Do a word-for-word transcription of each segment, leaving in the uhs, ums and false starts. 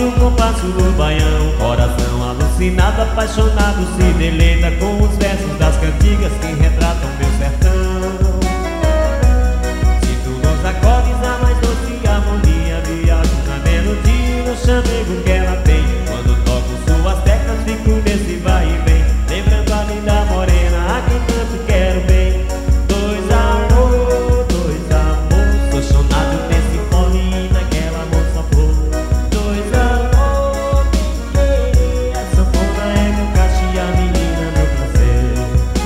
o compasso do baião. Coração alucinado, apaixonado, se deleita com os versos das cantigas que retratam meu sertão. Sinto nos acordes a mais doce harmonia, viajo na melodia, no chamego que ela tem. Quando toco suas teclas fico nesse vai e vem, lembrando a linda morena a quem tanto quero bem. Dois amor, dois amor, sou chonado desse fone naquela moça flor. Dois amor, a sanfona é meu cacho e a menina meu prazer.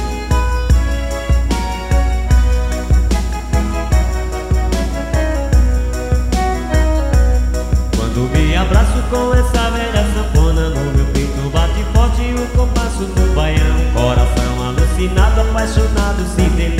Quando me abraço com essa velha sanfona, no meu peito bate forte o compasso do baião. Coração alucinado, apaixonado, se deleita